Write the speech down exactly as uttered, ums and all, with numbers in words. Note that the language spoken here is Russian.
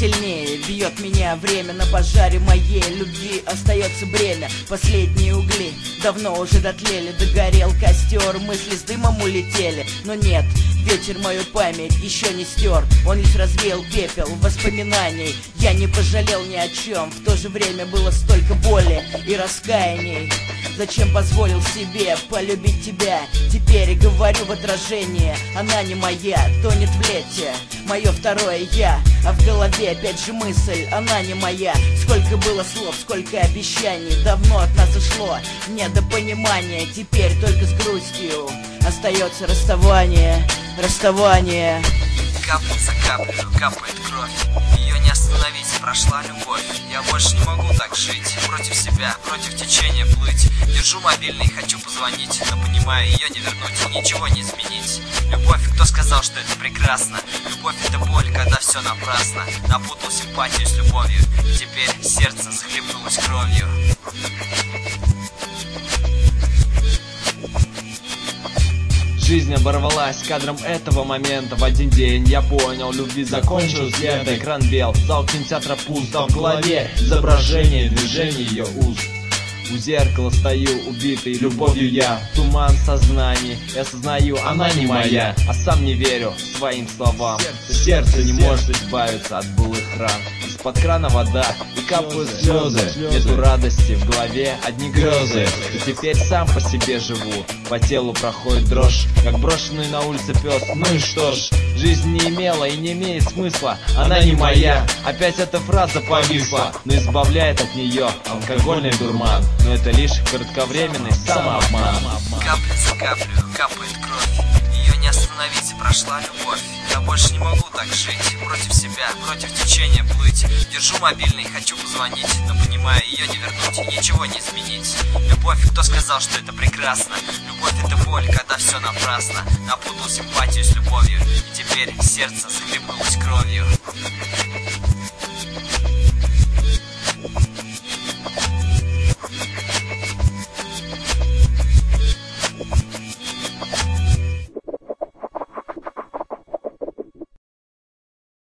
сильнее бьет меня время. На пожаре моей любви остается бремя. Последние угли давно уже дотлели. Догорел костер, мысли с дымом улетели. Но нет, ветер мою память еще не стер. Он лишь развеял пепел воспоминаний. Я не пожалел ни о чем. В то же время было столько боли и раскаяний. Зачем позволил себе полюбить тебя? Теперь говорю в отражение. Она не моя, тонет в лете мое второе я. А в голове опять же мысль, она не моя. Сколько было слов, сколько обещаний. Давно от нас ушло недопонимание. Теперь только с грустью остается расставание. Расставание. Капля за каплю капает кровь. Ее не остановить, прошла любовь. Я больше не могу так жить. Против себя, против течения плыть. Держу мобильный, хочу позвонить, но понимаю, ее не вернуть и ничего не изменить. Любовь, кто сказал, что это прекрасно? Любовь — это боль, когда все напрасно. Напутал симпатию с любовью, и теперь сердце захлебнулось кровью. Жизнь оборвалась кадром этого момента. В один день я понял, любви закончилась лето. Экран бел, зал кинотеатра пуст, а в голове изображение движений ее уст. У зеркала стою, убитый любовью я. Туман сознания, я осознаю, она не моя. А сам не верю своим словам. Сердце не может избавиться от былых ран. Из-под крана вода и капают слезы. Нету радости, в голове одни грезы. И теперь сам по себе живу. По телу проходит дрожь, как брошенный на улице пес. Ну и что ж, жизнь не имела и не имеет смысла. Она не моя, опять эта фраза повисла. Но избавляет от нее алкогольный дурман. Но это лишь кратковременный самообман. Капля за каплю капает кровь. Ее не остановить, прошла любовь. Я больше не могу так жить. Против себя, против течения плыть. Держу мобильный, хочу позвонить, но понимаю, ее не вернуть и ничего не изменить. Любовь, кто сказал, что это прекрасно? Любовь — это боль, когда все напрасно. Напутал симпатию с любовью, и теперь сердце захлебнулось кровью.